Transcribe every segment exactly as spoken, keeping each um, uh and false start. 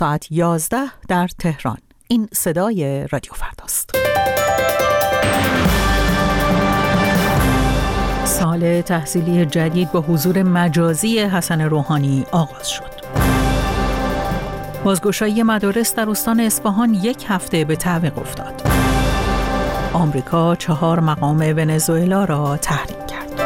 ساعت یازده در تهران. این صدای رادیو فرداست. سال تحصیلی جدید با حضور مجازی حسن روحانی آغاز شد. بازگشایی مدارس در استان اصفهان یک هفته به تعویق افتاد. آمریکا چهار مقام ونزوئلا را تحریم کرد.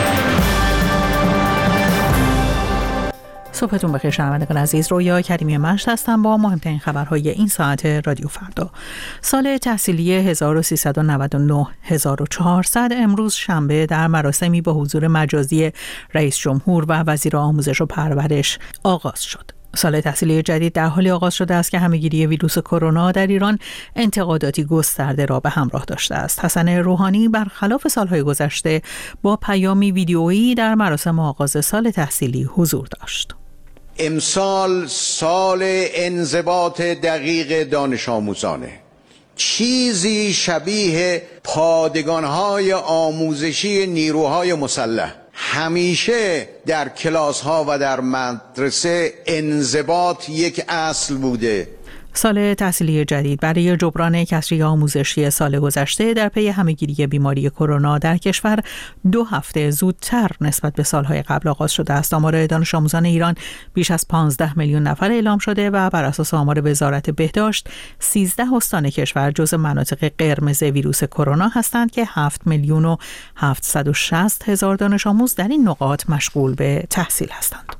صبحتون بخیر شنوندگان عزیز، رویا کریمی مشت هستم با مهمترین خبرهای این ساعت رادیو فردا. سال تحصیلی هزار و سیصد و نود و نه هزار و چهارصد امروز شنبه در مراسمی با حضور مجازی رئیس جمهور و وزیر آموزش و پرورش آغاز شد. سال تحصیلی جدید در حالی آغاز شده است که همه‌گیری ویروس کرونا در ایران انتقاداتی گسترده را به همراه داشته است. حسن روحانی برخلاف سالهای گذشته با پیامی ویدیویی در مراسم آغاز سال تحصیلی حضور داشت. امسال سال انضباط دقیق دانش آموزانه. چیزی شبیه پادگان‌های آموزشی نیروهای مسلح. همیشه در کلاس ها و در مدرسه انضباط یک اصل بوده. سال تحصیلی جدید برای جبران کسری آموزشی سال گذشته در پی همه‌گیری بیماری کرونا در کشور دو هفته زودتر نسبت به سالهای قبل آغاز شده است. آمار دانش آموزان ایران بیش از پانزده میلیون نفر اعلام شده و بر اساس آمار وزارت بهداشت سیزده استان کشور جزو مناطق قرمز ویروس کرونا هستند که هفت میلیون و هفتصد و شصت هزار دانش آموز در این نقاط مشغول به تحصیل هستند.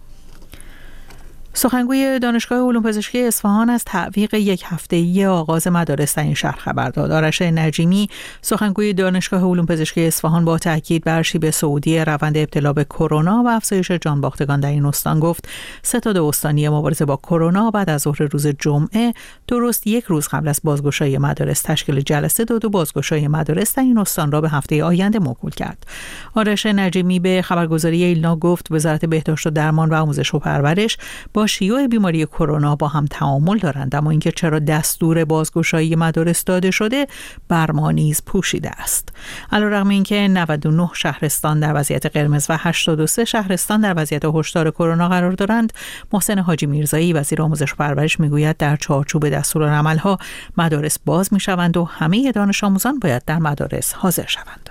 سخنگوی دانشگاه علوم پزشکی اصفهان از تعویق یک هفته‌ای آغاز مدارس در این شهر خبر داد. آرش نجیمی، سخنگوی دانشگاه علوم پزشکی اصفهان، با تاکید بر شیب صعودی روند ابتلا به کرونا و افزایش جانباختگان در این استان گفت ستاد استانی مبارزه با کرونا بعد از ظهر روز جمعه درست یک روز قبل از بازگشایی مدارس تشکیل جلسه داد و بازگشایی مدارس در این استان را به هفته آینده موکول کرد. آرش نجیمی به خبرگزاری ایلنا گفت وزارت بهداشت و درمان و آموزش و پرورش با شیوع بیماری کرونا با هم تعامل دارند، اما اینکه چرا دستور بازگشایی مدارس داده شده بر ما نیز پوشیده است. علیرغم اینکه نود و نه شهرستان در وضعیت قرمز و هشتاد و سه شهرستان در وضعیت هشدار کرونا قرار دارند، محسن حاجی میرزایی وزیر آموزش و پرورش میگوید در چارچوب دستورالعمل‌ها مدارس باز میشوند و همه دانش آموزان باید در مدارس حاضر شوند.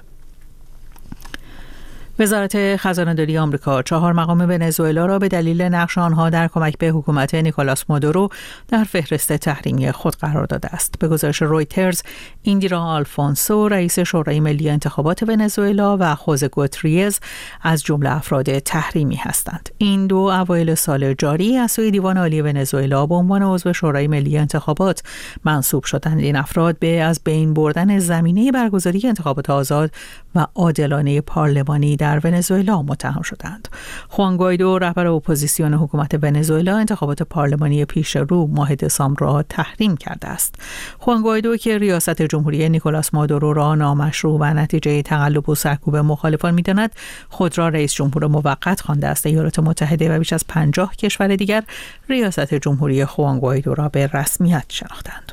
وزارت خزانه‌داری آمریکا چهار مقام ونزوئلا را به دلیل نقش آنها در کمک به حکومت نیکولاس مادورو در فهرست تحریمی خود قرار داده است. به گزارش رویترز، ایندیرا آلفونسو رئیس شورای ملی انتخابات ونزوئلا و خوزه گوتریز از جمله افراد تحریمی هستند. این دو اوایل سال جاری از سوی دیوان عالی ونزوئلا به عنوان عضو شورای ملی انتخابات منصوب شدند. این افراد به از بین بردن زمینه برگزاری انتخابات آزاد و عادلانه پارلمانی در ونزوئلا متهم شدند. خوان گوایدو رهبر اپوزیسیون حکومت ونزوئلا انتخابات پارلمانی پیش رو ماه دسامبر را تحریم کرده است. خوان گوایدو که ریاست جمهوری نیکولاس مادورو را نامشروع و نتیجه تقلب و سرکوب مخالفان می‌داند، خود را رئیس جمهور موقت خوانده است. ایالات متحده و بیش از پنجاه کشور دیگر ریاست جمهوری خوان گوایدو را به رسمیت شناختند.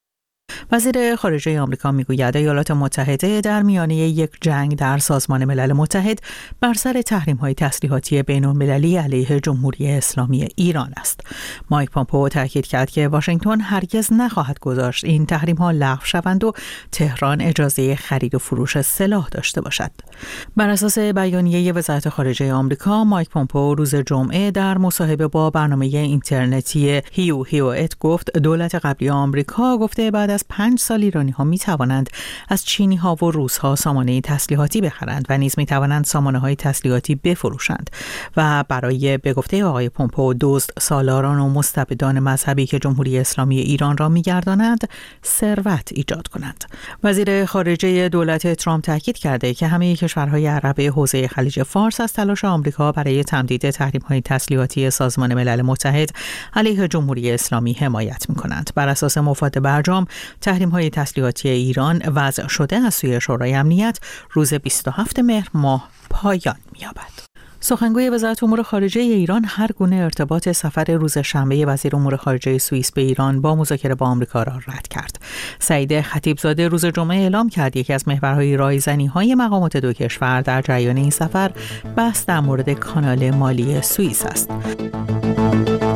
وزیر خارجه آمریکا میگوید ایالات متحده در میانه یک جنگ در سازمان ملل متحد بر سر تحریم‌های تسلیحاتی بین‌المللی علیه جمهوری اسلامی ایران است. مایک پامپئو تاکید کرد که واشنگتن هرگز نخواهد گذاشت این تحریم‌ها لغو شوند و تهران اجازه خرید و فروش سلاح داشته باشد. بر اساس بیانیه وزارت خارجه آمریکا، مایک پامپئو روز جمعه در مصاحبه با برنامه اینترنتی هیو هیو ات گفت دولت قبلی آمریکا گفته بعد از پنج سال ایرانی‌ها می‌توانند از چینی‌ها و روس‌ها سامانه تسلیحاتی بخرند و نیز می‌توانند سامانه‌های تسلیحاتی بفروشند و برای به گفته آقای پومپئو دزد سالاران و مستبدان مذهبی که جمهوری اسلامی ایران را می‌گردانند ثروت ایجاد کنند. وزیر خارجه دولت ترامپ تاکید کرده که همه کشورهای عرب حوزه خلیج فارس از تلاش آمریکا برای تمدید تحریم‌های تسلیحاتی سازمان ملل متحد علیه جمهوری اسلامی حمایت می‌کنند. بر اساس مفاد برجام تحریم‌های تسلیحاتی ایران وضع شده از سوی شورای امنیت روز بیست و هفتم مهر ماه پایان می‌یابد. سخنگوی وزارت امور خارجه ایران هر گونه ارتباط سفر روز شنبه وزیر امور خارجه سوئیس به ایران با مذاکره با آمریکا را رد کرد. سعید خطیبزاده روز جمعه اعلام کرد یکی از محورهای رایزنی‌های مقامات دو کشور در جریان این سفر بحث در مورد کانال مالی سوئیس است.